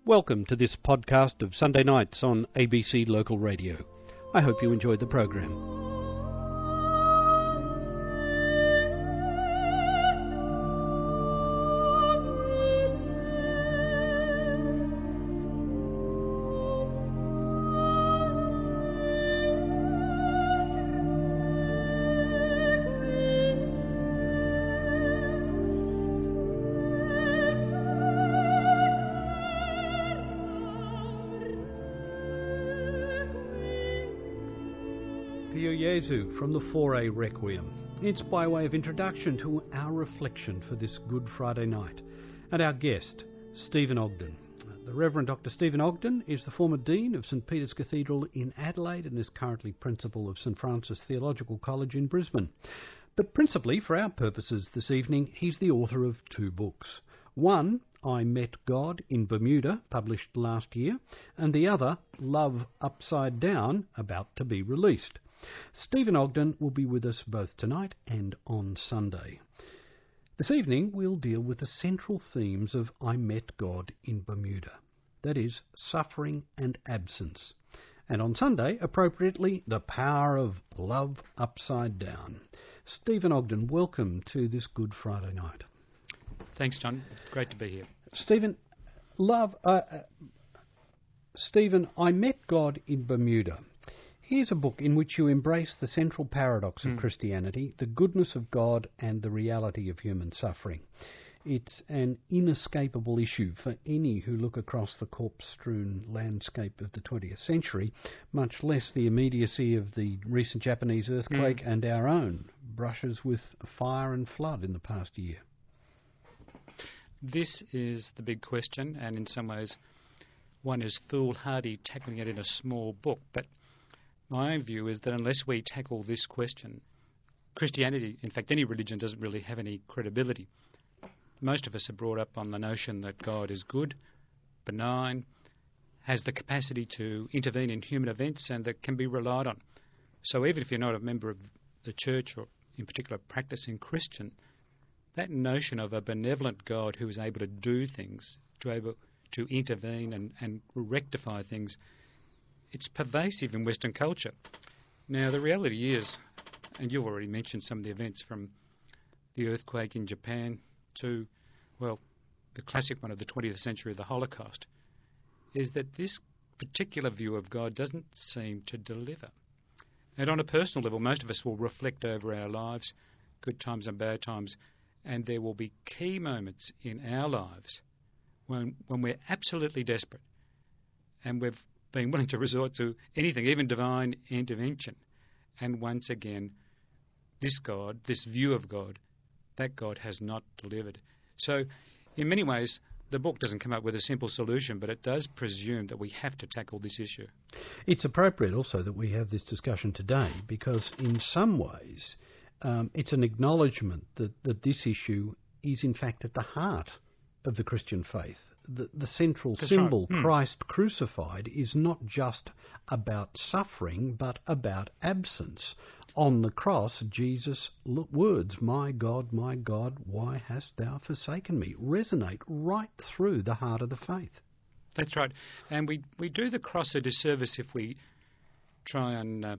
Welcome to this podcast of Sunday nights on ABC Local Radio. I hope you enjoyed the program. Pio Jesu from the 4A Requiem. It's by way of introduction to our reflection for this Good Friday night. And our guest, Stephen Ogden. The Reverend Dr. Stephen Ogden is the former Dean of St Peter's Cathedral in Adelaide and is currently Principal of St Francis Theological College in Brisbane. But principally, for our purposes this evening, he's the author of two books. One, I Met God in Bermuda, published last year, and the other, Love Upside Down, about to be released. Stephen Ogden will be with us both tonight and on Sunday. This evening we'll deal with the central themes of I Met God in Bermuda, that is, suffering and absence. And on Sunday, appropriately, the power of love upside down. Stephen Ogden, welcome to this Good Friday night. Thanks, John. Great to be here. Stephen, I Met God in Bermuda. Here's a book in which you embrace the central paradox of Christianity, the goodness of God and the reality of human suffering. It's an inescapable issue for any who look across the corpse-strewn landscape of the 20th century, much less the immediacy of the recent Japanese earthquake and our own brushes with fire and flood in the past year. This is the big question, and in some ways one is foolhardy tackling it in a small book, but my own view is that unless we tackle this question, Christianity, in fact any religion, doesn't really have any credibility. Most of us are brought up on the notion that God is good, benign, has the capacity to intervene in human events and that can be relied on. So even if you're not a member of the church or in particular practicing Christian, that notion of a benevolent God who is able to do things, able to intervene and rectify things, it's pervasive in Western culture. Now, the reality is, and you've already mentioned some of the events from the earthquake in Japan to, well, the classic one of the 20th century, the Holocaust, is that this particular view of God doesn't seem to deliver. And on a personal level, most of us will reflect over our lives, good times and bad times, and there will be key moments in our lives when we're absolutely desperate and we've been willing to resort to anything, even divine intervention. And once again, this God, this view of God, that God has not delivered. So in many ways, the book doesn't come up with a simple solution, but it does presume that we have to tackle this issue. It's appropriate also that we have this discussion today because in some ways it's an acknowledgement that this issue is in fact at the heart of the Christian faith. The central symbol, right. Christ crucified, is not just about suffering, but about absence. On the cross, Jesus' words, my God, why hast thou forsaken me?" resonate right through the heart of the faith. That's right. And we do the cross a disservice if we try and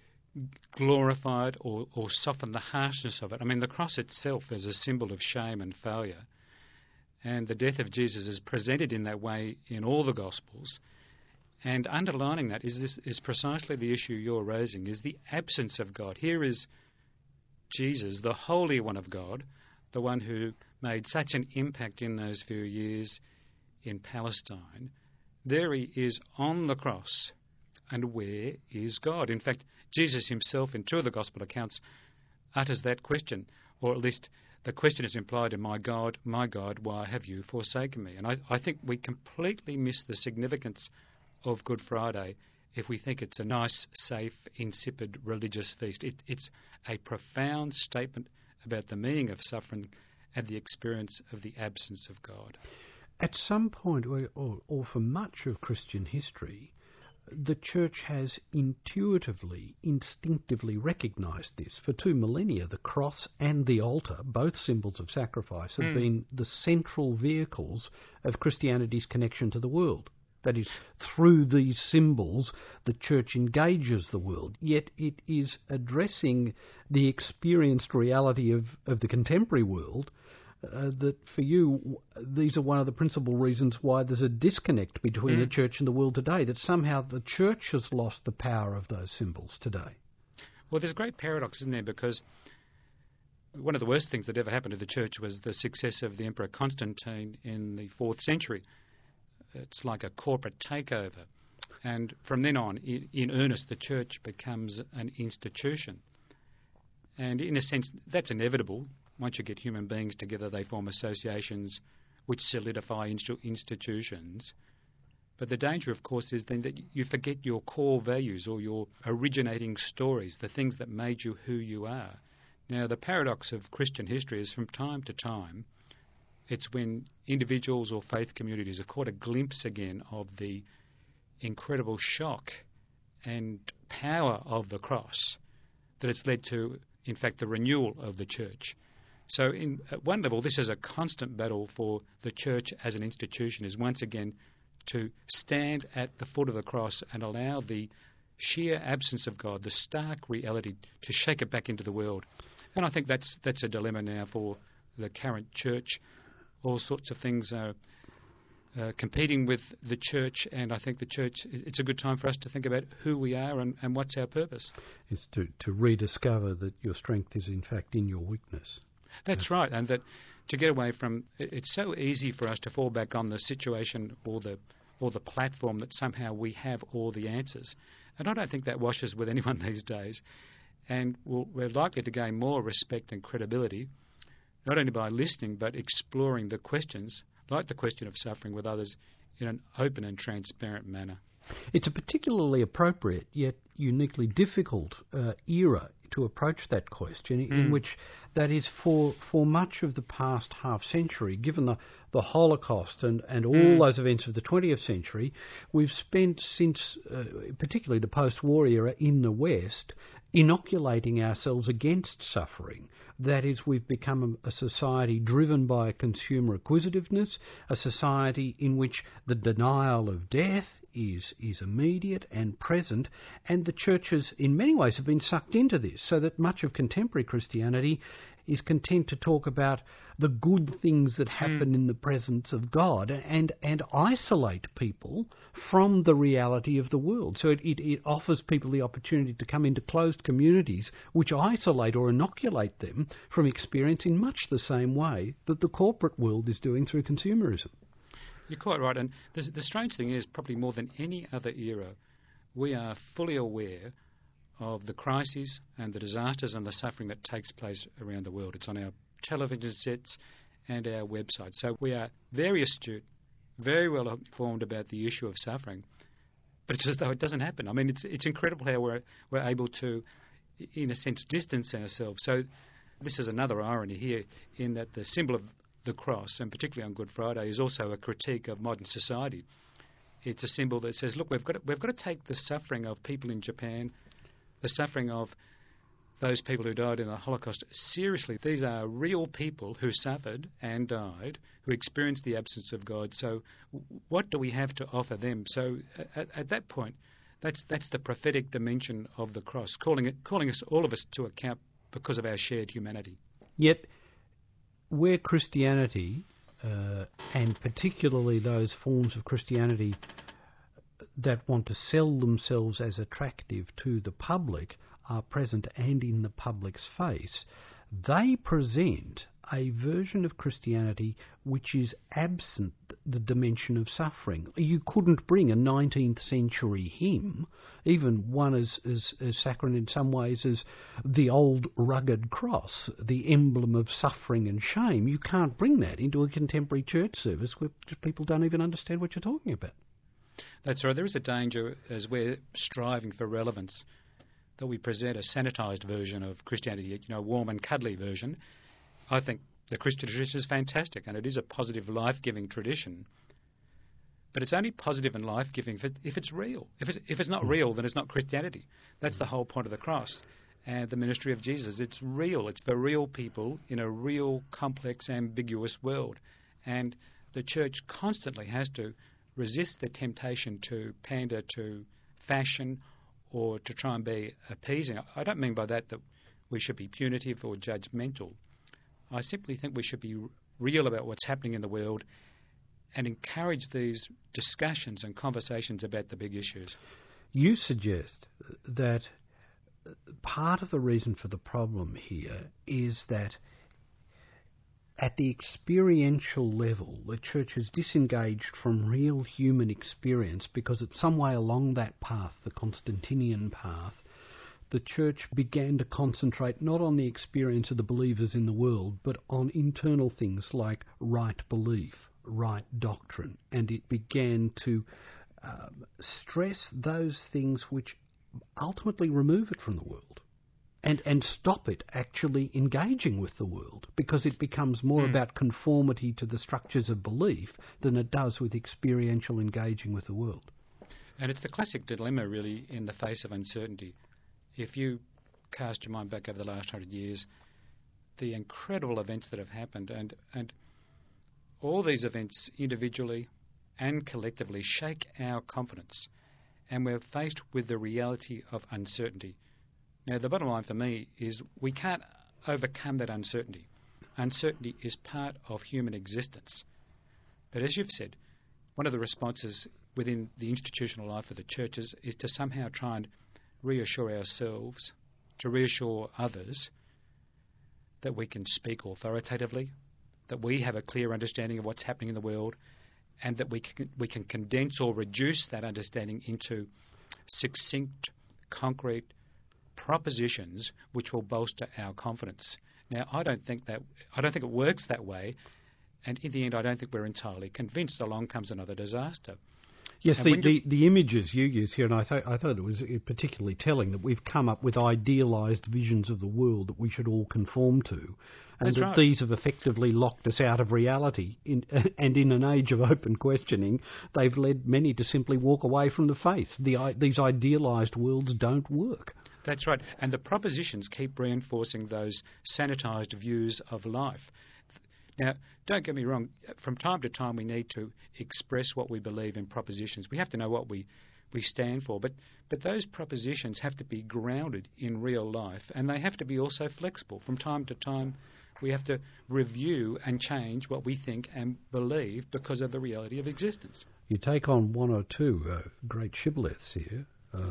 glorify it or soften the harshness of it. I mean, the cross itself is a symbol of shame and failure. And the death of Jesus is presented in that way in all the Gospels. And underlining that is precisely the issue you're raising, is the absence of God. Here is Jesus, the Holy One of God, the one who made such an impact in those few years in Palestine. There he is on the cross. And where is God? In fact, Jesus himself, in two of the Gospel accounts, utters that question, or at least the question is implied in my God, why have you forsaken me?" And I think we completely miss the significance of Good Friday if we think it's a nice, safe, insipid religious feast. It's a profound statement about the meaning of suffering and the experience of the absence of God. At some point, or for much of Christian history, the Church has intuitively, instinctively recognised this. For 2 millennia, the cross and the altar, both symbols of sacrifice, have been the central vehicles of Christianity's connection to the world. That is, through these symbols, the Church engages the world. Yet it is addressing the experienced reality of the contemporary world that for you, these are one of the principal reasons why there's a disconnect between the Church and the world today, that somehow the Church has lost the power of those symbols today. Well, there's a great paradox, isn't there? Because one of the worst things that ever happened to the Church was the success of the Emperor Constantine in the 4th century. It's like a corporate takeover. And from then on, in earnest, the Church becomes an institution. And in a sense, that's inevitable. Once you get human beings together, they form associations which solidify institutions. But the danger, of course, is then that you forget your core values or your originating stories, the things that made you who you are. Now, the paradox of Christian history is from time to time, it's when individuals or faith communities have caught a glimpse again of the incredible shock and power of the cross that it's led to, in fact, the renewal of the Church. So at one level, this is a constant battle for the Church as an institution, is once again to stand at the foot of the cross and allow the sheer absence of God, the stark reality, to shake it back into the world. And I think that's a dilemma now for the current Church. All sorts of things are competing with the Church, and I think the Church, it's a good time for us to think about who we are and what's our purpose. It's to rediscover that your strength is in fact in your weakness. That's right, and that to get away from, it's so easy for us to fall back on the situation or the platform that somehow we have all the answers. And I don't think that washes with anyone these days. And we're likely to gain more respect and credibility, not only by listening, but exploring the questions, like the question of suffering with others, in an open and transparent manner. It's a particularly appropriate yet uniquely difficult era to approach that question, in which that is for much of the past half century, given the Holocaust and all those events of the 20th century, we've spent since, particularly the post-war era in the West, inoculating ourselves against suffering. That is, we've become a society driven by consumer acquisitiveness, a society in which the denial of death is immediate and present, and the churches in many ways have been sucked into this, so that much of contemporary Christianity is content to talk about the good things that happen in the presence of God and isolate people from the reality of the world. So it offers people the opportunity to come into closed communities which isolate or inoculate them from experience in much the same way that the corporate world is doing through consumerism. You're quite right, and the strange thing is, probably more than any other era, we are fully aware of the crises and the disasters and the suffering that takes place around the world. It's on our television sets and our website. So we are very astute, very well informed about the issue of suffering, but it's as though it doesn't happen. I mean, it's incredible how we're able to, in a sense, distance ourselves. So this is another irony here, in that the symbol of the cross, and particularly on Good Friday, is also a critique of modern society. It's a symbol that says, look, we've got to take the suffering of people in Japan, the suffering of those people who died in the Holocaust seriously. These are real people who suffered and died, who experienced the absence of God. So what do we have to offer them? So at that point, that's the prophetic dimension of the cross, calling us, all of us, to account because of our shared humanity. Yet, where Christianity, and particularly those forms of Christianity that want to sell themselves as attractive to the public, are present and in the public's face, they present a version of Christianity which is absent the dimension of suffering. You couldn't bring a 19th century hymn, even one as saccharine in some ways as the old rugged cross, the emblem of suffering and shame. You can't bring that into a contemporary church service where people don't even understand what you're talking about. That's right. There is a danger, as we're striving for relevance, that we present a sanitised version of Christianity, a warm and cuddly version. I think the Christian tradition is fantastic, and it is a positive, life-giving tradition. But it's only positive and life-giving if it's real. If it's not real, then it's not Christianity. That's the whole point of the cross and the ministry of Jesus. It's real. It's for real people in a real, complex, ambiguous world. And the church constantly has to resist the temptation to pander to fashion or to try and be appeasing. I don't mean by that we should be punitive or judgmental. I simply think we should be real about what's happening in the world and encourage these discussions and conversations about the big issues. You suggest that part of the reason for the problem here is that at the experiential level, the church has disengaged from real human experience because at some way along that path, the Constantinian path, the church began to concentrate not on the experience of the believers in the world, but on internal things like right belief, right doctrine, and it began to stress those things which ultimately remove it from the world and stop it actually engaging with the world, because it becomes more about conformity to the structures of belief than it does with experiential engaging with the world. And it's the classic dilemma, really, in the face of uncertainty. If you cast your mind back over the last 100 years, the incredible events that have happened, and all these events individually and collectively shake our confidence, and we're faced with the reality of uncertainty. Now, the bottom line for me is we can't overcome that uncertainty. Uncertainty is part of human existence. But as you've said, one of the responses within the institutional life of the churches is to somehow try and reassure ourselves, to reassure others that we can speak authoritatively, that we have a clear understanding of what's happening in the world, and that we can condense or reduce that understanding into succinct, concrete propositions which will bolster our confidence. Now, I don't think it works that way, and in the end, I don't think we're entirely convinced. Along comes another disaster. Yes, the images you use here, and I thought it was particularly telling that we've come up with idealised visions of the world that we should all conform to, and that these have effectively locked us out of reality. And in an age of open questioning, they've led many to simply walk away from the faith. These idealised worlds don't work. That's right, and the propositions keep reinforcing those sanitised views of life. Now, don't get me wrong, from time to time we need to express what we believe in propositions. We have to know what we stand for, but those propositions have to be grounded in real life, and they have to be also flexible. From time to time we have to review and change what we think and believe because of the reality of existence. You take on one or two great shibboleths here.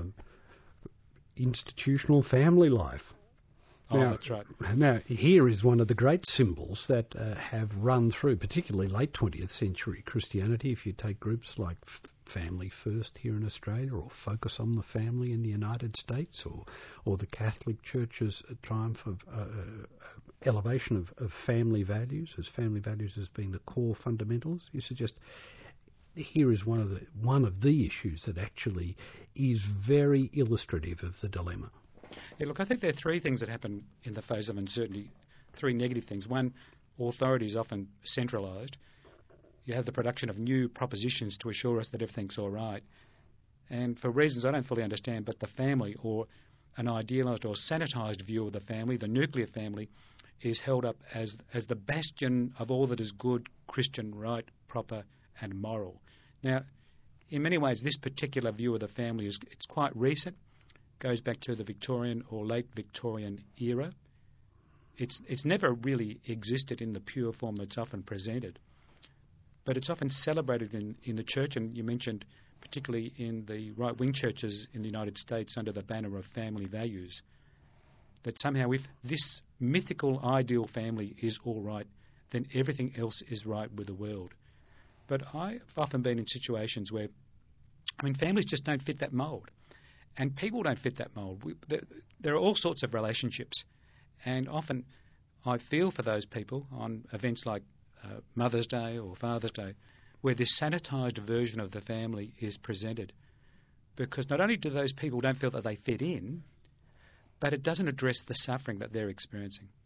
Institutional family life. Now, that's right. Now, here is one of the great symbols that have run through, particularly late 20th century Christianity. If you take groups like Family First here in Australia, or Focus on the Family in the United States, or the Catholic Church's triumph of elevation of family values as being the core fundamentals, you suggest here is one of the issues that actually is very illustrative of the dilemma. Yeah, look, I think there are three things that happen in the face of uncertainty, three negative things. One, authority is often centralised. You have the production of new propositions to assure us that everything's all right. And for reasons I don't fully understand, but the family, or an idealised or sanitised view of the family, the nuclear family, is held up as the bastion of all that is good, Christian, right, proper and moral. Now, in many ways, this particular view of the family it's quite recent. Goes back to the Victorian or late Victorian era. It's never really existed in the pure form that's often presented, but it's often celebrated in the church, and you mentioned particularly in the right-wing churches in the United States under the banner of family values, that somehow if this mythical ideal family is all right, then everything else is right with the world. But I've often been in situations where, families just don't fit that mould. And people don't fit that mould. There are all sorts of relationships. And often I feel for those people on events like Mother's Day or Father's Day, where this sanitised version of the family is presented. Because not only do those people don't feel that they fit in, but it doesn't address the suffering that they're experiencing.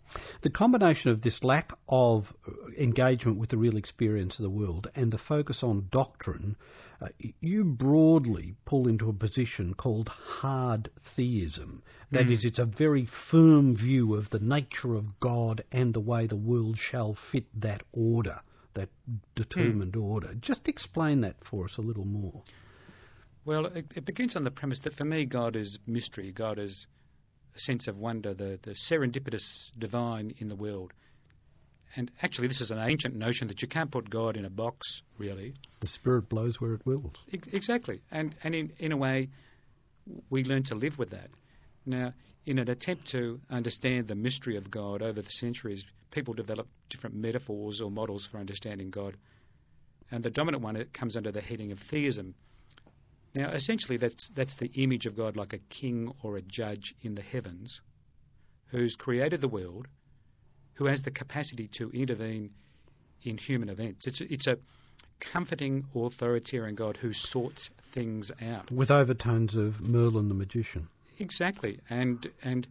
The combination of this lack of engagement with the real experience of the world and the focus on doctrine, you broadly pull into a position called hard theism. That is, it's a very firm view of the nature of God and the way the world shall fit that order, that determined order. Just explain that for us a little more. Well, it begins on the premise that for me God is mystery, God is a sense of wonder, the serendipitous divine in the world. And actually this is an ancient notion that you can't put God in a box, really. The Spirit blows where it wills. Exactly. And in a way, we learn to live with that. Now, in an attempt to understand the mystery of God over the centuries, people develop different metaphors or models for understanding God. And the dominant one, it comes under the heading of theism. Now, essentially, that's the image of God like a king or a judge in the heavens who's created the world, who has the capacity to intervene in human events. It's a comforting, authoritarian God who sorts things out. With overtones of Merlin the magician. Exactly. And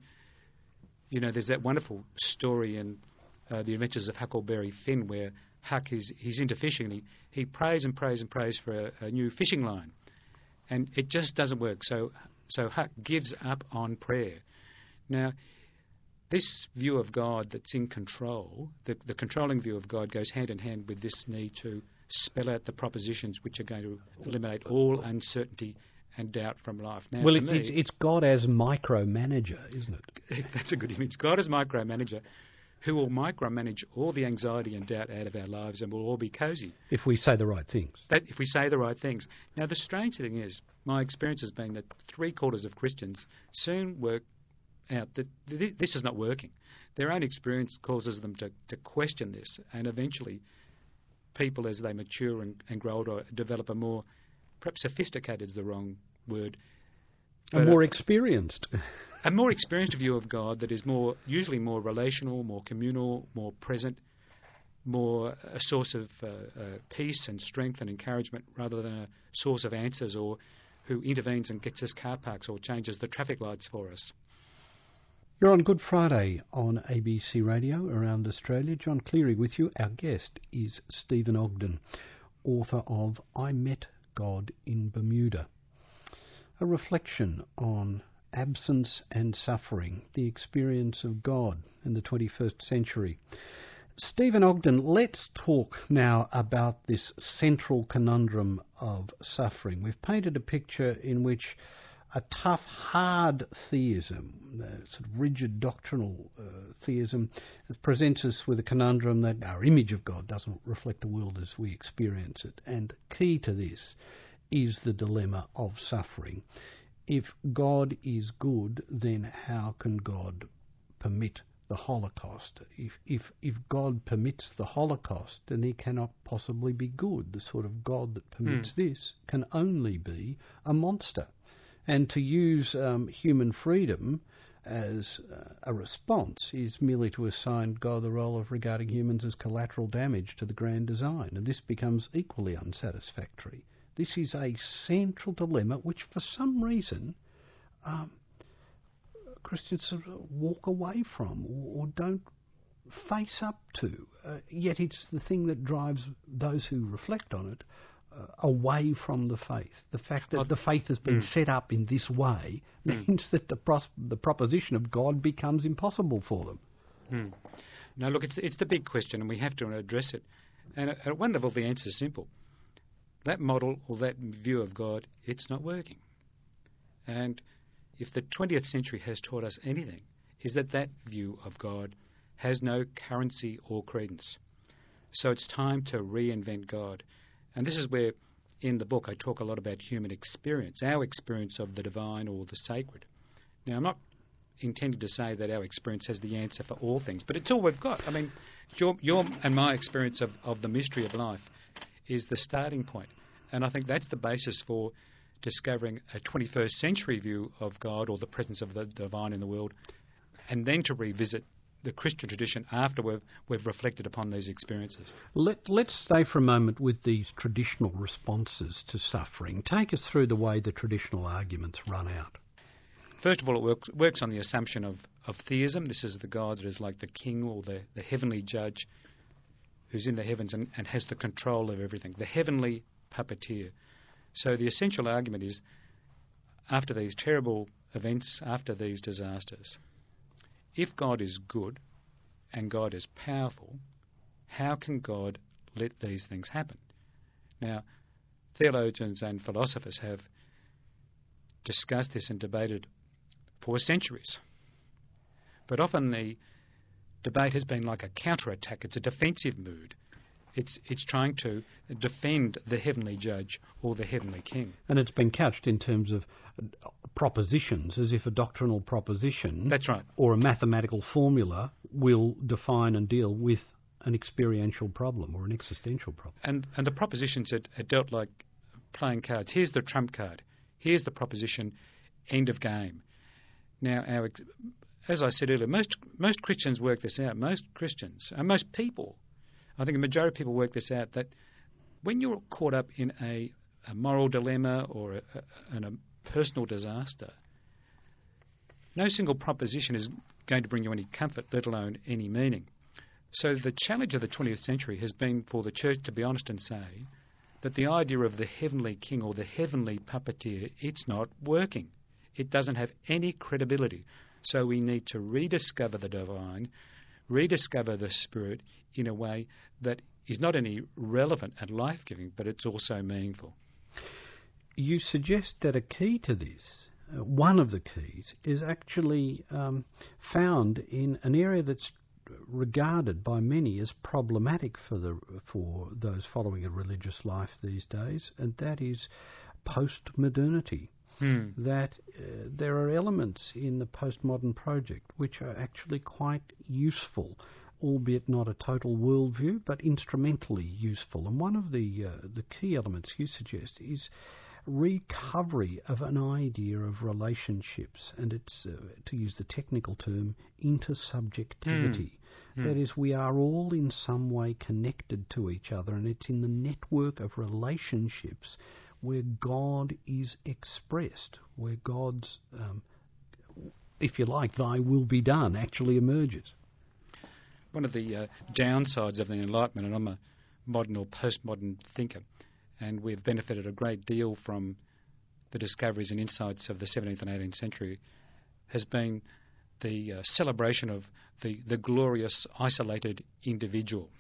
you know, there's that wonderful story in The Adventures of Huckleberry Finn where Huck, he's into fishing and he prays and prays and prays for a new fishing line. And it just doesn't work. So Huck gives up on prayer. Now, this view of God that's in control, the controlling view of God goes hand in hand with this need to spell out the propositions which are going to eliminate all uncertainty and doubt from life. Now, well, it's God as micromanager, isn't it? That's a good image. God as micromanager, who will micromanage all the anxiety and doubt out of our lives, and we'll all be cosy. If we say the right things. If we say the right things. Now, the strange thing is, my experience has been that 3/4 of Christians soon work out that this is not working. Their own experience causes them to question this, and eventually people, as they mature and grow older, develop a more, perhaps sophisticated is the wrong word, a more experienced. A more experienced view of God that is usually more relational, more communal, more present, more a source of peace and strength and encouragement rather than a source of answers or who intervenes and gets us car parks or changes the traffic lights for us. You're on Good Friday on ABC Radio around Australia. John Cleary with you. Our guest is Stephen Ogden, author of I Met God in Bermuda. A reflection on absence and suffering, the experience of God in the 21st century. Stephen Ogden, let's talk now about this central conundrum of suffering. We've painted a picture in which a tough, hard theism, sort of rigid doctrinal theism, presents us with a conundrum that our image of God doesn't reflect the world as we experience it. And key to this is the dilemma of suffering. If God is good, then how can God permit the Holocaust? If God permits the Holocaust, then he cannot possibly be good. The sort of God that permits this can only be a monster. And to use human freedom as a response is merely to assign God the role of regarding humans as collateral damage to the grand design. And this becomes equally unsatisfactory. This is a central dilemma which, for some reason, Christians sort of walk away from or don't face up to. Yet it's the thing that drives those who reflect on it away from the faith. The fact that the faith has been set up in this way means that the proposition of God becomes impossible for them. No, look, it's the big question, and we have to address it. And at one level, the answer is simple. That model or that view of God, it's not working. And if the 20th century has taught us anything, is that view of God has no currency or credence. So it's time to reinvent God. And this is where, in the book, I talk a lot about human experience, our experience of the divine or the sacred. Now, I'm not intending to say that our experience has the answer for all things, but it's all we've got. I mean, your and my experience of the mystery of life is the starting point. And I think that's the basis for discovering a 21st century view of God or the presence of the divine in the world, and then to revisit the Christian tradition after we've reflected upon these experiences. Let's stay for a moment with these traditional responses to suffering. Take us through the way the traditional arguments run out. First of all, it works on the assumption of theism. This is the God that is like the king or the heavenly judge who's in the heavens and has the control of everything, the heavenly puppeteer. So the essential argument is, after these terrible events, after these disasters, if God is good and God is powerful, how can God let these things happen? Now, theologians and philosophers have discussed this and debated for centuries. But often the debate has been like a counterattack. It's a defensive mood. It's trying to defend the heavenly judge or the heavenly king. And it's been couched in terms of propositions, as if a doctrinal proposition, that's right, or a mathematical formula will define and deal with an experiential problem or an existential problem. And the propositions are dealt like playing cards. Here's the trump card. Here's the proposition. End of game. Now, as I said earlier, most Christians work this out. Most Christians, and most people, I think a majority of people work this out, that when you're caught up in a moral dilemma or in a personal disaster, no single proposition is going to bring you any comfort, let alone any meaning. So the challenge of the 20th century has been for the church to be honest and say that the idea of the heavenly king or the heavenly puppeteer, it's not working. It doesn't have any credibility. So we need to rediscover the divine, rediscover the Spirit in a way that is not only relevant and life-giving, but it's also meaningful. You suggest that a key to this, one of the keys, is actually found in an area that's regarded by many as problematic for those following a religious life these days, and that is post-modernity. That there are elements in the postmodern project which are actually quite useful, albeit not a total worldview, but instrumentally useful. And one of the key elements you suggest is recovery of an idea of relationships, and it's, to use the technical term, intersubjectivity. That is, we are all in some way connected to each other, and it's in the network of relationships where God is expressed, where God's, if you like, thy will be done actually emerges. One of the downsides of the Enlightenment, and I'm a modern or postmodern thinker, and we've benefited a great deal from the discoveries and insights of the 17th and 18th century, has been the celebration of the glorious, isolated individual.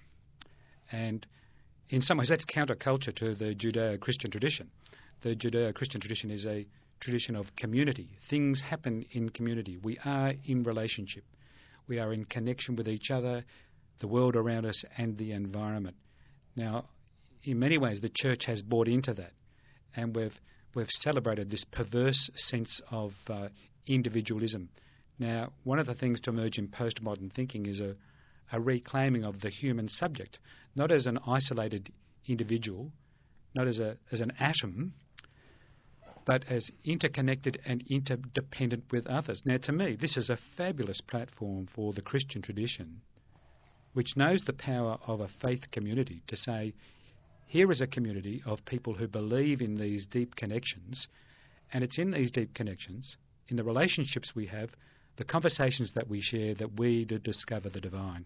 And in some ways, that's counterculture to the Judeo-Christian tradition. The Judeo-Christian tradition is a tradition of community. Things happen in community. We are in relationship. We are in connection with each other, the world around us, and the environment. Now, in many ways, the church has bought into that, and we've celebrated this perverse sense of individualism. Now, one of the things to emerge in postmodern thinking is a reclaiming of the human subject, not as an isolated individual, not as an atom, but as interconnected and interdependent with others. Now, to me, this is a fabulous platform for the Christian tradition, which knows the power of a faith community to say, here is a community of people who believe in these deep connections, and it's in these deep connections, in the relationships we have, the conversations that we share, that we discover the divine.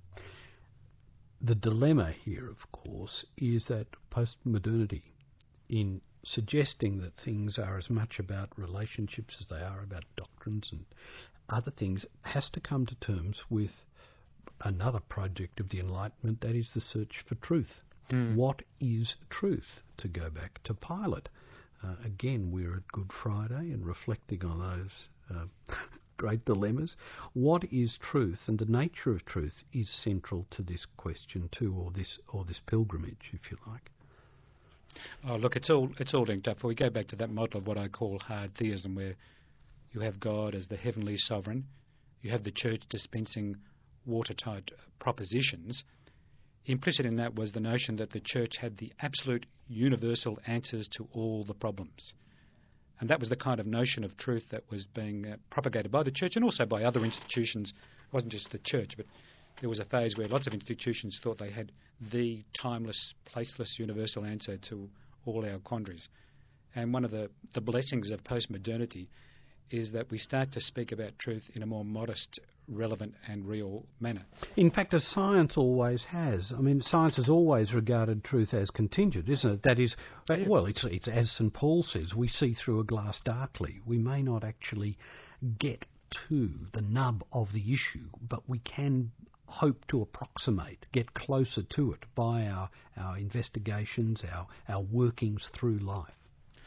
The dilemma here, of course, is that postmodernity, in suggesting that things are as much about relationships as they are about doctrines and other things, has to come to terms with another project of the Enlightenment, that is the search for truth. What is truth? To go back to Pilate. Again, we're at Good Friday and reflecting on those great dilemmas. What is truth? And the nature of truth is central to this question too, or this pilgrimage, if you like. Oh, look, it's all linked up. We go back to that model of what I call hard theism, where you have God as the heavenly sovereign, you have the church dispensing watertight propositions. Implicit in that was the notion that the church had the absolute universal answers to all the problems. And that was the kind of notion of truth that was being propagated by the church and also by other institutions. It wasn't just the church, but there was a phase where lots of institutions thought they had the timeless, placeless, universal answer to all our quandaries. And one of the blessings of postmodernity is that we start to speak about truth in a more modest, relevant and real manner. In fact, as science always has. I mean, science has always regarded truth as contingent, isn't it? That is, well, it's as St Paul says, we see through a glass darkly. We may not actually get to the nub of the issue, but we can hope to approximate, get closer to it by our investigations, our workings through life.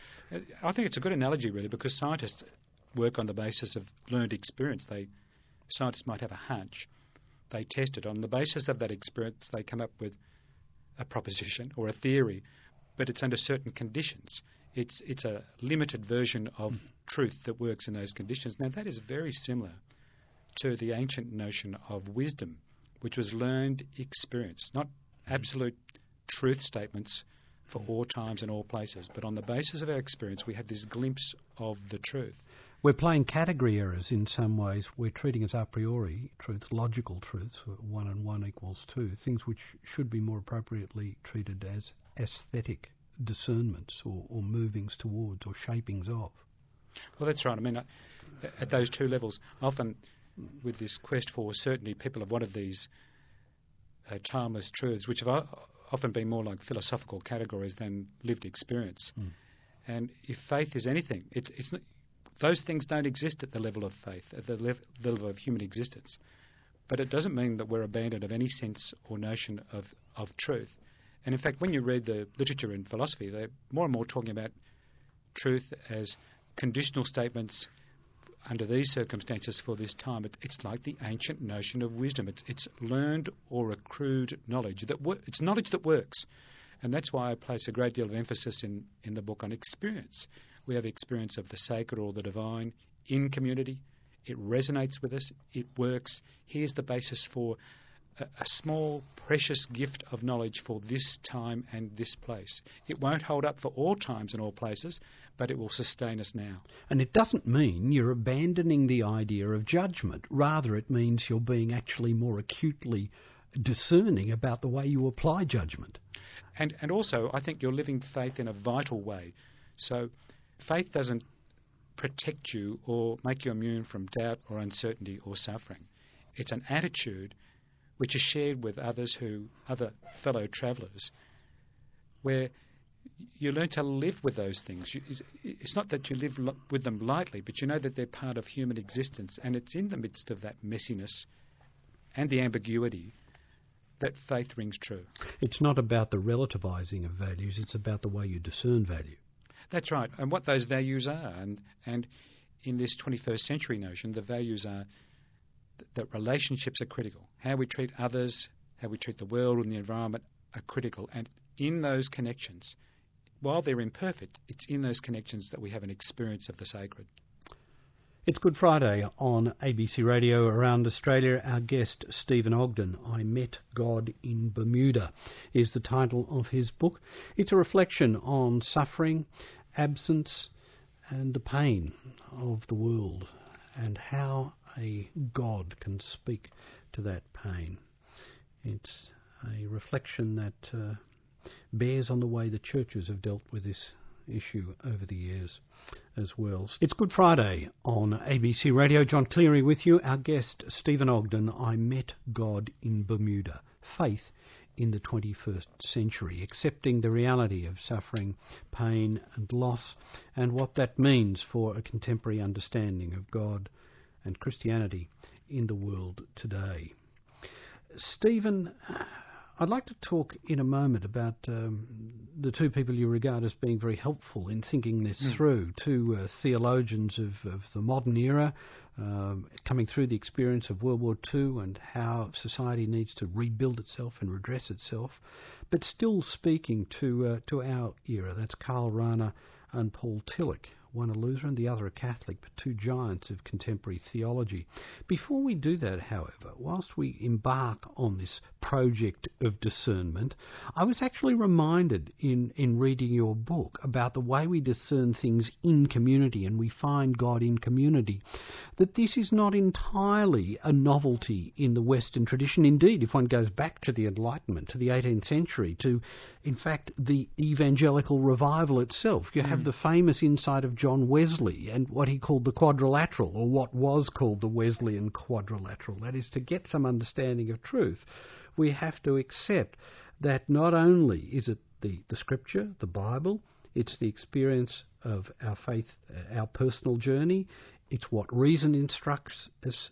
I think it's a good analogy, really, because scientists work on the basis of learned experience. Scientists might have a hunch. They test it. On the basis of that experience, they come up with a proposition or a theory, but it's under certain conditions. It's a limited version of truth that works in those conditions. Now, that is very similar to the ancient notion of wisdom, which was learned experience, not absolute truth statements for all times and all places, but on the basis of our experience, we have this glimpse of the truth. We're playing category errors in some ways. We're treating as a priori truths, logical truths, 1 and 1 equals 2, things which should be more appropriately treated as aesthetic discernments or movings towards or shapings of. Well, that's right. I mean, at those two levels, often with this quest for certainty, people have wanted these timeless truths, which have often been more like philosophical categories than lived experience. And if faith is anything, it's not, those things don't exist at the level of faith, at the level of human existence. But it doesn't mean that we're abandoned of any sense or notion of truth. And in fact, when you read the literature in philosophy, they're more and more talking about truth as conditional statements under these circumstances for this time. It's like the ancient notion of wisdom. It's learned or accrued knowledge. It's knowledge that works. And that's why I place a great deal of emphasis in the book on experience. We have experience of the sacred or the divine in community. It resonates with us. It works. Here's the basis for a small, precious gift of knowledge for this time and this place. It won't hold up for all times and all places, but it will sustain us now. And it doesn't mean you're abandoning the idea of judgment. Rather, it means you're being actually more acutely discerning about the way you apply judgment. And also, I think you're living faith in a vital way. So faith doesn't protect you or make you immune from doubt or uncertainty or suffering. It's an attitude which is shared with other fellow travellers, where you learn to live with those things. It's not that you live with them lightly, but you know that they're part of human existence, and it's in the midst of that messiness and the ambiguity that faith rings true. It's not about the relativising of values, it's about the way you discern value. That's right, and what those values are. And in this 21st century notion, the values are that relationships are critical. How we treat others, how we treat the world and the environment are critical. And in those connections, while they're imperfect, it's in those connections that we have an experience of the sacred. It's Good Friday on ABC Radio around Australia. Our guest, Stephen Ogden, I Met God in Bermuda, is the title of his book. It's a reflection on suffering, absence and the pain of the world and how a God can speak to that pain. It's a reflection that bears on the way the churches have dealt with this issue over the years as well. It's Good Friday on ABC Radio. John Cleary with you. Our guest, Stephen Ogden, I Met God in Bermuda. Faith in the 21st century, accepting the reality of suffering, pain and loss, and what that means for a contemporary understanding of God and Christianity in the world today. Stephen, I'd like to talk in a moment about the two people you regard as being very helpful in thinking this through, two theologians of the modern era, coming through the experience of World War II and how society needs to rebuild itself and redress itself, but still speaking to our era. That's Karl Rahner and Paul Tillich, one a Lutheran, the other a Catholic, but two giants of contemporary theology. Before we do that, however, whilst we embark on this project of discernment, I was actually reminded in reading your book about the way we discern things in community and we find God in community, that that this is not entirely a novelty in the Western tradition. Indeed, if one goes back to the Enlightenment, to the 18th century, to, in fact, the evangelical revival itself, you have the famous insight of John Wesley and what he called the quadrilateral, or what was called the Wesleyan quadrilateral. That is, to get some understanding of truth, we have to accept that not only is it the Scripture, the Bible, it's the experience of our faith, our personal journey. It's what reason instructs us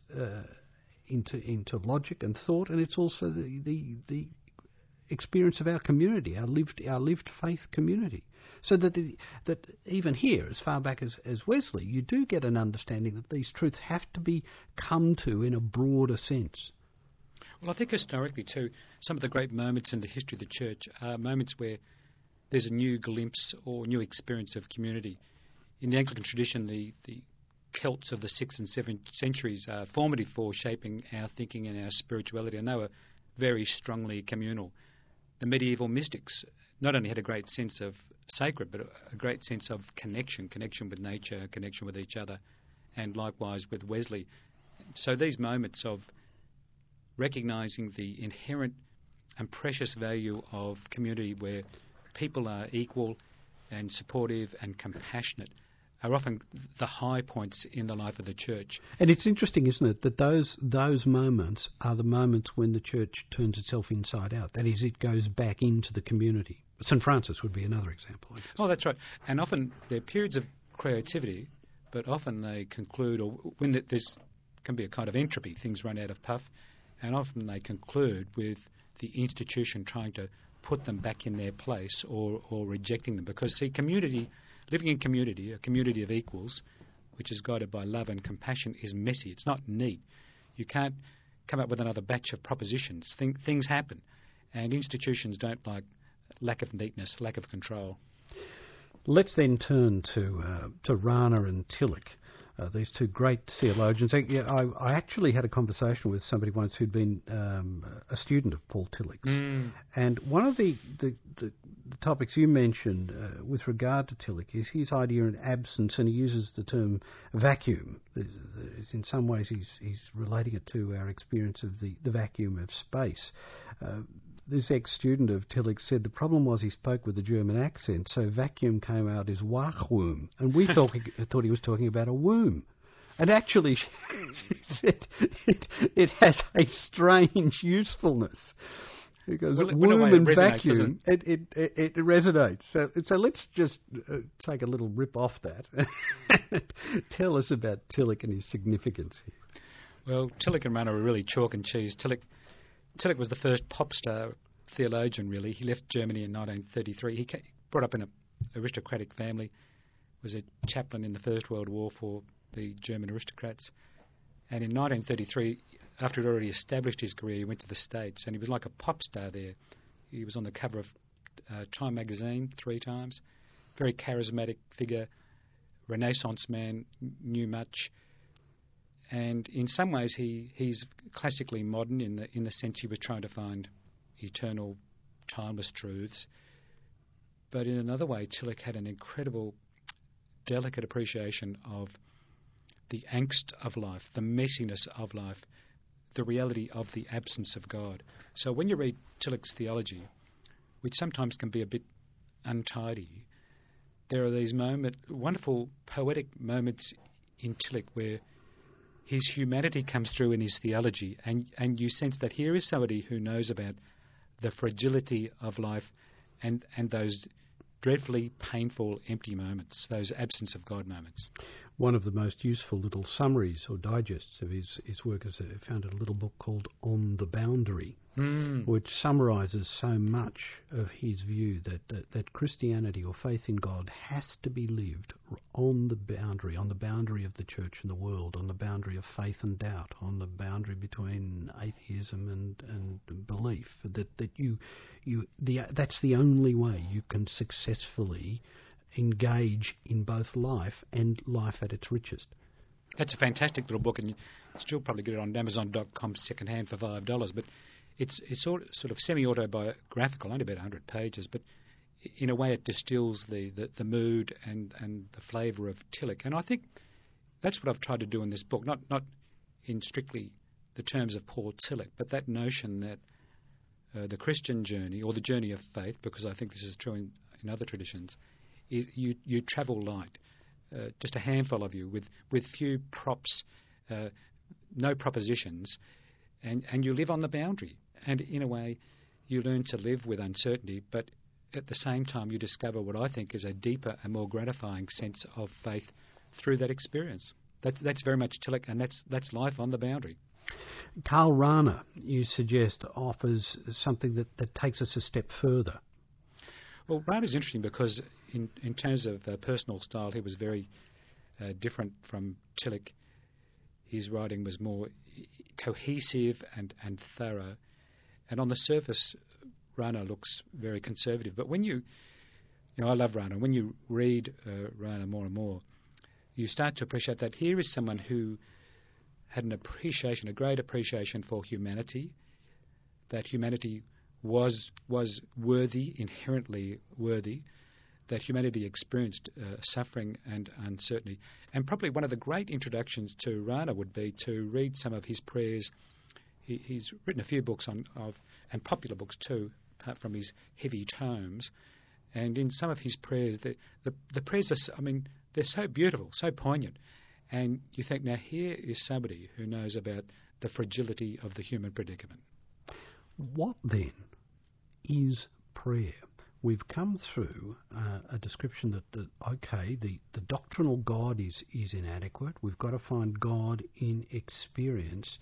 into logic and thought, and it's also the experience of our community, our lived faith community. So that even here, as far back as Wesley, you do get an understanding that these truths have to be come to in a broader sense. Well, I think historically too, some of the great moments in the history of the church are moments where there's a new glimpse or new experience of community. In the Anglican tradition, the Celts of the 6th and 7th centuries are formative for shaping our thinking and our spirituality, and they were very strongly communal. The medieval mystics not only had a great sense of sacred, but a great sense of connection with nature, connection with each other, and likewise with Wesley. So these moments of recognising the inherent and precious value of community where people are equal and supportive and compassionate are often the high points in the life of the church. And it's interesting, isn't it, that those moments are the moments when the church turns itself inside out. That is, it goes back into the community. St. Francis would be another example, I guess. Oh, that's right. And often there are periods of creativity, but often they conclude, or when there's can be a kind of entropy, things run out of puff, and often they conclude with the institution trying to put them back in their place or rejecting them. Because, see, community, living in community, a community of equals, which is guided by love and compassion, is messy. It's not neat. You can't come up with another batch of propositions. Things happen, and institutions don't like lack of neatness, lack of control. Let's then turn to Rana and Tillich. These two great theologians. I actually had a conversation with somebody once who'd been a student of Paul Tillich's. And one of the topics you mentioned with regard to Tillich is his idea of absence, and he uses the term vacuum. In some ways he's relating it to our experience of the vacuum of space. This ex-student of Tillich said the problem was he spoke with a German accent, so vacuum came out as Wachwum, and we thought he was talking about a womb. And actually, she said it has a strange usefulness. Because womb and vacuum, it resonates. So let's just take a little rip off that. Tell us about Tillich and his significance here. Well, Tillich and Rana were really chalk and cheese. Tillich was the first pop star theologian, really. He left Germany in 1933. He brought up in an aristocratic family, was a chaplain in the First World War for the German aristocrats. And in 1933, after he'd already established his career, he went to the States, and he was like a pop star there. He was on the cover of Time magazine 3 times. Very charismatic figure, Renaissance man, knew much. And in some ways, he's classically modern in the sense he was trying to find eternal, timeless truths. But in another way, Tillich had an incredible, delicate appreciation of the angst of life, the messiness of life, the reality of the absence of God. So when you read Tillich's theology, which sometimes can be a bit untidy, there are these wonderful poetic moments in Tillich where his humanity comes through in his theology, and you sense that here is somebody who knows about the fragility of life and those dreadfully painful empty moments, those absence of God moments. One of the most useful little summaries or digests of his work is found in a little book called On the Boundary, which summarises so much of his view that Christianity or faith in God has to be lived on the boundary of the church and the world, on the boundary of faith and doubt, on the boundary between atheism and belief. That's the only way you can successfully engage in both life and life at its richest. That's a fantastic little book, and you still probably get it on Amazon.com secondhand for $5. But it's sort of semi-autobiographical, only about 100 pages. But in a way, it distills the mood and the flavour of Tillich. And I think that's what I've tried to do in this book, not in strictly the terms of Paul Tillich, but that notion that the Christian journey, or the journey of faith, because I think this is true in other traditions, is you travel light, just a handful of you with few props, no propositions, and you live on the boundary. And in a way, you learn to live with uncertainty, but at the same time you discover what I think is a deeper and more gratifying sense of faith through that experience. That's very much Tillich, and that's life on the boundary. Karl Rahner, you suggest, offers something that takes us a step further. Well, Rahner's interesting because in terms of personal style, he was very different from Tillich. His writing was more cohesive and thorough. And on the surface, Rahner looks very conservative. But when I love Rahner. When you read Rahner more and more, you start to appreciate that here is someone who had a great appreciation for humanity, that humanity was worthy, inherently worthy, that humanity experienced suffering and uncertainty. And probably one of the great introductions to Rahner would be to read some of his prayers. He's written a few books and popular books too, apart from his heavy tomes. And in some of his prayers, the prayers are, they're so beautiful, so poignant. And you think, now here is somebody who knows about the fragility of the human predicament. What then is prayer? We've come through a description that, the doctrinal God is inadequate. We've got to find God in experience.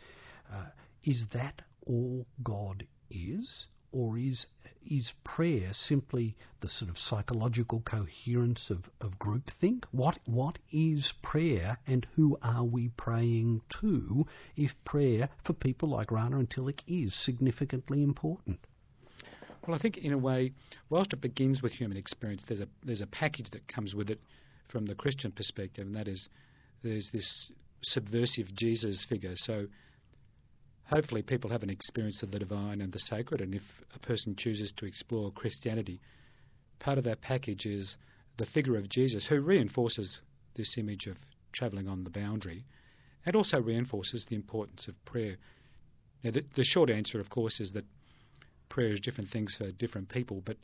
Is that all God is? Or is prayer simply the sort of psychological coherence of groupthink? What is prayer, and who are we praying to if prayer, for people like Rahner and Tillich, is significantly important? Well, I think in a way, whilst it begins with human experience, there's a package that comes with it from the Christian perspective, and that is there's this subversive Jesus figure. So hopefully people have an experience of the divine and the sacred, and if a person chooses to explore Christianity, part of that package is the figure of Jesus, who reinforces this image of travelling on the boundary and also reinforces the importance of prayer. Now, the short answer, of course, is that prayer is different things for different people, but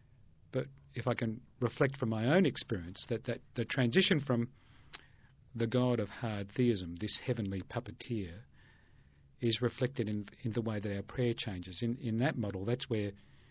if I can reflect from my own experience, that the transition from the God of hard theism, this heavenly puppeteer, is reflected in the way that our prayer changes. In that model, that's where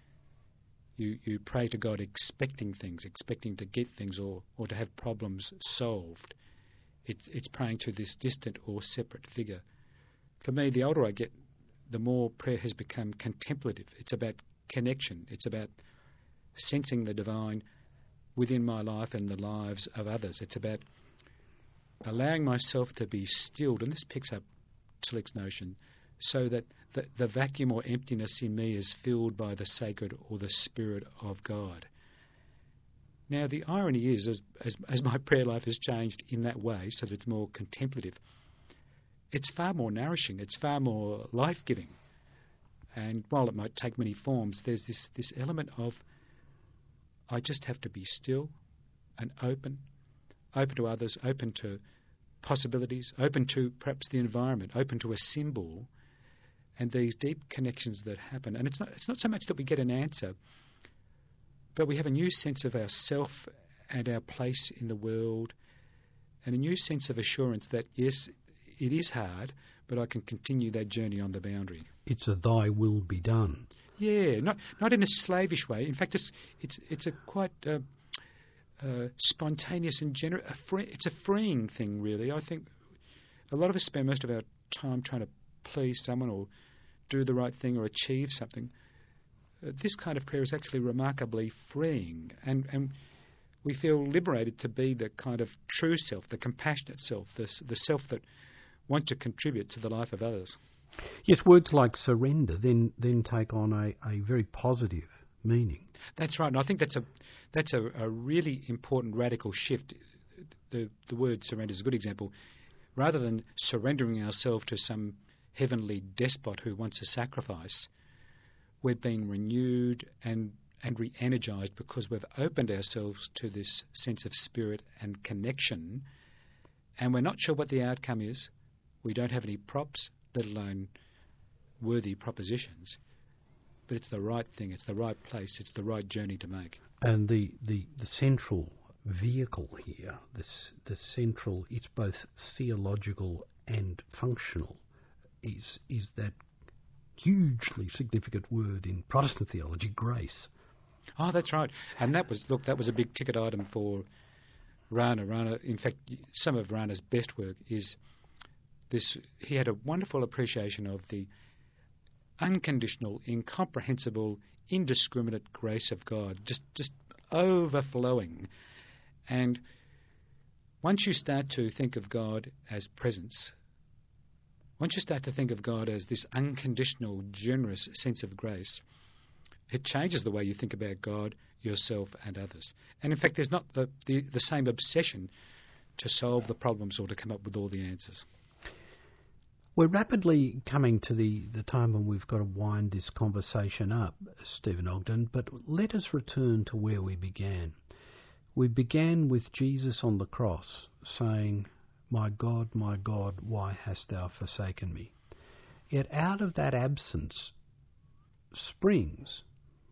you pray to God expecting things, expecting to get things or to have problems solved. It's praying to this distant or separate figure. For me, the older I get, the more prayer has become contemplative. It's about connection. It's about sensing the divine within my life and the lives of others. It's about allowing myself to be stilled, and this picks up Tillich's notion, so that the vacuum or emptiness in me is filled by the sacred or the Spirit of God. Now, the irony is, as my prayer life has changed in that way, so that it's more contemplative, it's far more nourishing, it's far more life-giving. And while it might take many forms, there's this element of I just have to be still and open to others, open to possibilities, open to perhaps the environment, open to a symbol, and these deep connections that happen. And it's not so much that we get an answer, but we have a new sense of ourself and our place in the world, and a new sense of assurance that, yes, it is hard, but I can continue that journey on the boundary. It's a thy will be done. Yeah, not in a slavish way. In fact, it's a quite spontaneous and generous. It's a freeing thing, really. I think a lot of us spend most of our time trying to please someone or do the right thing or achieve something. This kind of prayer is actually remarkably freeing, and we feel liberated to be the kind of true self, the compassionate self, the self that wants to contribute to the life of others. Yes, words like surrender then take on a very positive meaning. That's right, and I think that's a really important radical shift. The word surrender is a good example. Rather than surrendering ourselves to some heavenly despot who wants a sacrifice, we're being renewed and re-energized because we've opened ourselves to this sense of spirit and connection, and we're not sure what the outcome is. We don't have any props, let alone worthy propositions. But it's the right thing, it's the right place, it's the right journey to make. And the central vehicle here, the central, it's both theological and functional, is that hugely significant word in Protestant theology, grace. Oh, that's right. And that was a big ticket item for Rana. Rana, in fact, some of Rana's best work is this. He had a wonderful appreciation of the unconditional, incomprehensible, indiscriminate grace of God, just overflowing. And once you start to think of God as presence, once you start to think of God as this unconditional, generous sense of grace, it changes the way you think about God, yourself and others. And in fact, there's not the same obsession to solve the problems or to come up with all the answers. We're rapidly coming to the time when we've got to wind this conversation up, Stephen Ogden, but let us return to where we began. We began with Jesus on the cross saying, my God, why hast thou forsaken me? Yet out of that absence springs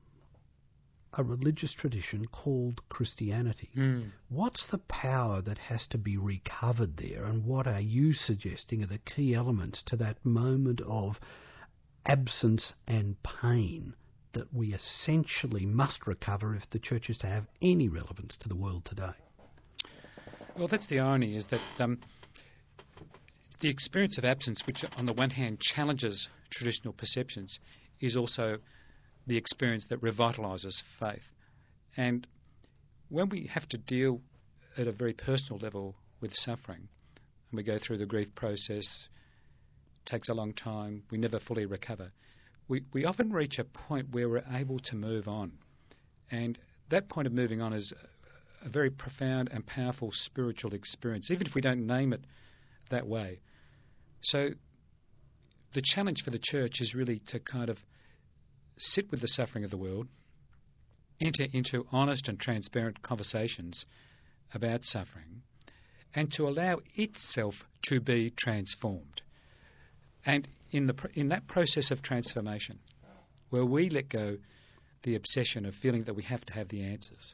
a religious tradition called Christianity. What's the power that has to be recovered there, and what are you suggesting are the key elements to that moment of absence and pain that we essentially must recover if the church is to have any relevance to the world today? Well, that's the irony, is that the experience of absence, which on the one hand challenges traditional perceptions, is also the experience that revitalises faith. And when we have to deal at a very personal level with suffering, and we go through the grief process, takes a long time, we never fully recover, we often reach a point where we're able to move on. And that point of moving on is a very profound and powerful spiritual experience, even if we don't name it that way. So the challenge for the church is really to kind of sit with the suffering of the world, enter into honest and transparent conversations about suffering, and to allow itself to be transformed. And in that process of transformation, where we let go the obsession of feeling that we have to have the answers,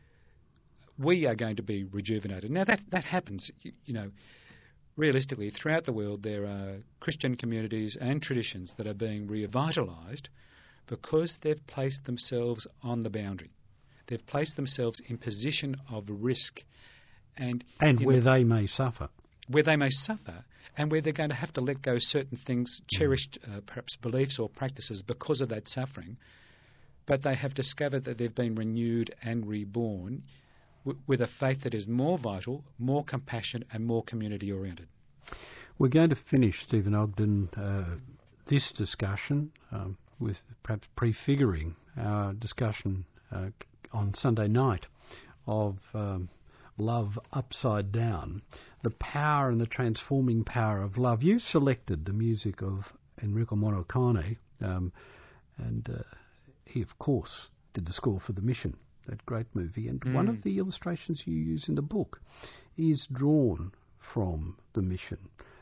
we are going to be rejuvenated. Now that happens, realistically, throughout the world there are Christian communities and traditions that are being revitalised because they've placed themselves on the boundary. They've placed themselves in position of risk. And where they may suffer. Where they may suffer, and where they're going to have to let go certain things, cherished perhaps beliefs or practices because of that suffering, but they have discovered that they've been renewed and reborn with a faith that is more vital, more compassionate and more community-oriented. We're going to finish, Stephen Ogden, this discussion with perhaps prefiguring our discussion on Sunday night of love upside down, the power and the transforming power of love. You selected the music of Ennio Morricone, and he, of course, did the score for The Mission, that great movie. And one of the illustrations you use in the book is drawn from The Mission,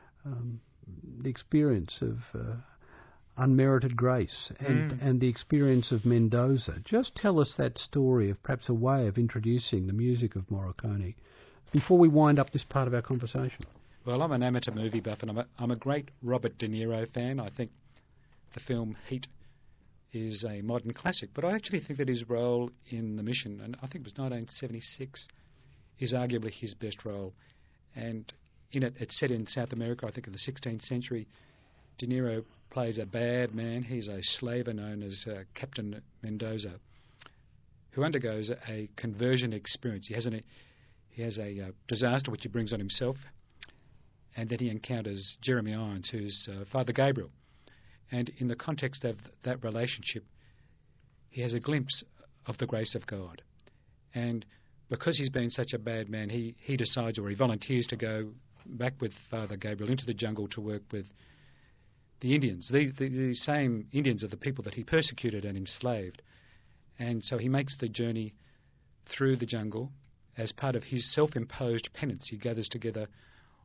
the experience of unmerited grace and the experience of Mendoza. Just tell us that story of perhaps a way of introducing the music of Morricone before we wind up this part of our conversation. Well, I'm an amateur movie buff, and I'm a great Robert De Niro fan. I think the film Heat is a modern classic, but I actually think that his role in The Mission, and I think it was 1976, is arguably his best role. And in it, it's set in South America, I think in the 16th century. De Niro plays a bad man. He's a slaver known as Captain Mendoza, who undergoes a conversion experience. He has a disaster which he brings on himself, and then he encounters Jeremy Irons, who's Father Gabriel. And in the context of that relationship, he has a glimpse of the grace of God. And because he's been such a bad man, he decides, or he volunteers to go back with Father Gabriel into the jungle to work with the Indians. The same Indians are the people that he persecuted and enslaved. And so he makes the journey through the jungle as part of his self-imposed penance. He gathers together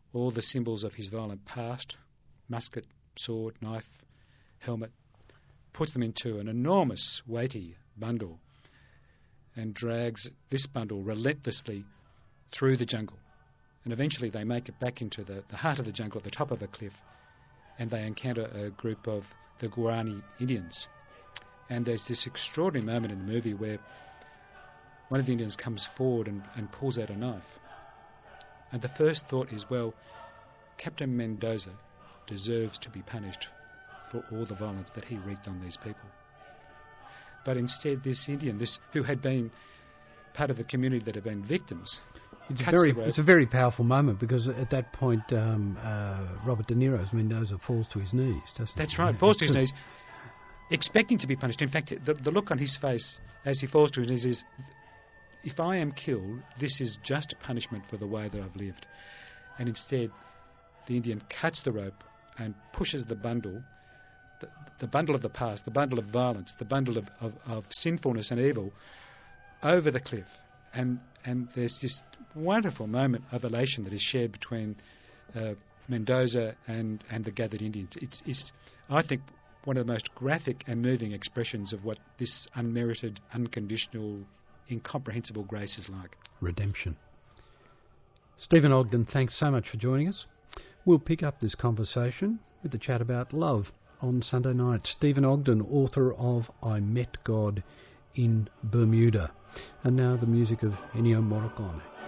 all the symbols of his violent past, musket, sword, knife, helmet, puts them into an enormous, weighty bundle and drags this bundle relentlessly through the jungle. And eventually they make it back into the heart of the jungle at the top of a cliff, and they encounter a group of the Guarani Indians. And there's this extraordinary moment in the movie where one of the Indians comes forward and pulls out a knife. And the first thought is, well, Captain Mendoza deserves to be punished for all the violence that he wreaked on these people. But instead this Indian, who had been part of the community that had been victims, it's a very powerful moment, because at that point Robert De Niro's Mendoza falls to his knees, doesn't he? That's right, falls to his knees, expecting to be punished. In fact, the look on his face as he falls to his knees is, if I am killed, this is just a punishment for the way that I've lived. And instead, the Indian cuts the rope and pushes the bundle, the bundle of the past, the bundle of violence, the bundle of sinfulness and evil, over the cliff. And there's this wonderful moment of elation that is shared between Mendoza and the gathered Indians. It's, I think, one of the most graphic and moving expressions of what this unmerited, unconditional, incomprehensible grace is like. Redemption. Stephen Ogden, thanks so much for joining us. We'll pick up this conversation with the chat about love on Sunday night. Stephen Ogden, author of I Met God in Bermuda. And now the music of Ennio Morricone.